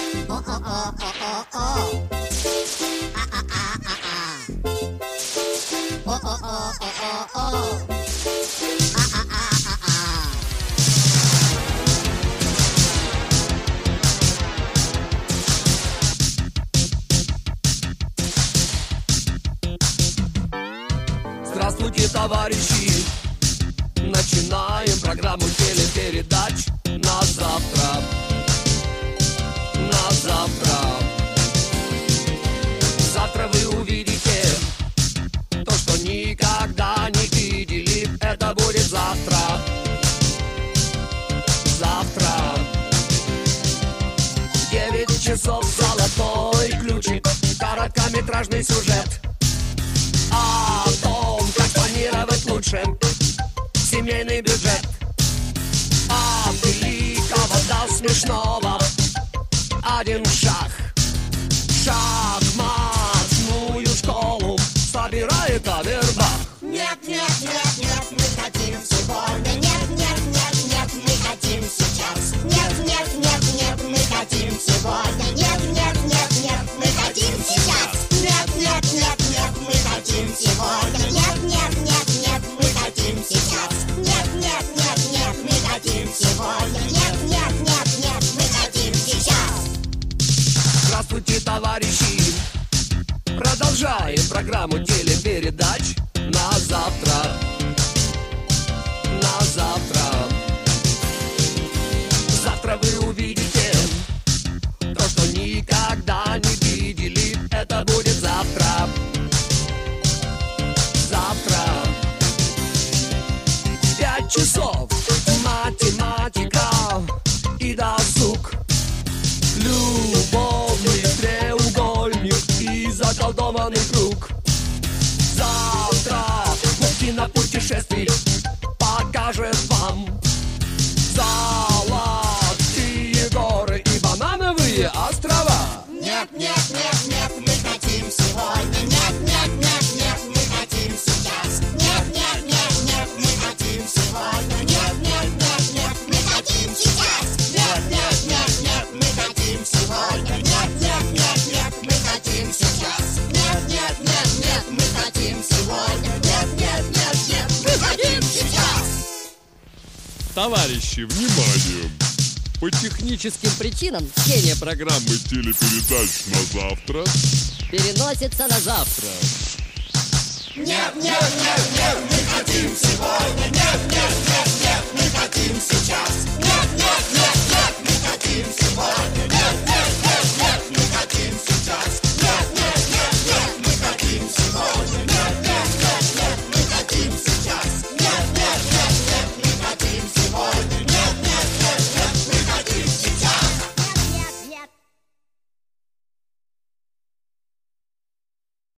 Здравствуйте, товарищи! Начинаем программу телепередач на завтра. На завтра. Завтра вы увидите то, что никогда не видели. Это будет завтра. Завтра. 9 часов золотой ключик. Короткометражный сюжет о том, как планировать лучше семейный бюджет. От великого до смешного один шаг. Шахматную школу собирает Авербах. Нет, нет, нет, нет, мы хотим сегодня. Нет, нет, нет, нет, мы хотим сейчас. Нет, нет, нет, нет, мы хотим сегодня. Нет, нет, нет, нет, мы хотим сейчас. Нет, нет, нет, нет, мы хотим сегодня. Нет, нет, нет, нет, мы хотим сейчас. Нет, нет, нет, нет, мы хотим сегодня. Нет, нет, нет, нет, мы хотим сейчас. Здравствуйте, товарищи! Продолжаем программу телепередач на завтра. На завтра. Завтра вы увидите то, что никогда не видели. Это будет завтра. Завтра. 5 часов. Математика и досуг. Любовный треугольник и заколдованный круг. Завтра кинопутешествий покажет вам золотые горы и банановые острова. Нет, нет, нет, нет, мы хотим сегодня. Нет, нет, нет, нет, мы хотим сейчас. Нет, нет, нет, нет, мы хотим сегодня. Нет, нет, нет, нет, мы хотим сейчас. Нет, нет, нет, нет, мы хотим сегодня. Нет, нет, нет, нет, мы хотим сейчас. Нет, нет, нет, нет, мы хотим сегодня. Нет, нет, нет, нет, мы хотим сейчас. Товарищи, внимание! По техническим причинам чтение программы телепередач на завтра переносится на завтра. Нет, нет, нет, нет, мы хотим сегодня. Нет, нет, нет, нет, мы хотим сейчас. Нет, нет, нет, нет,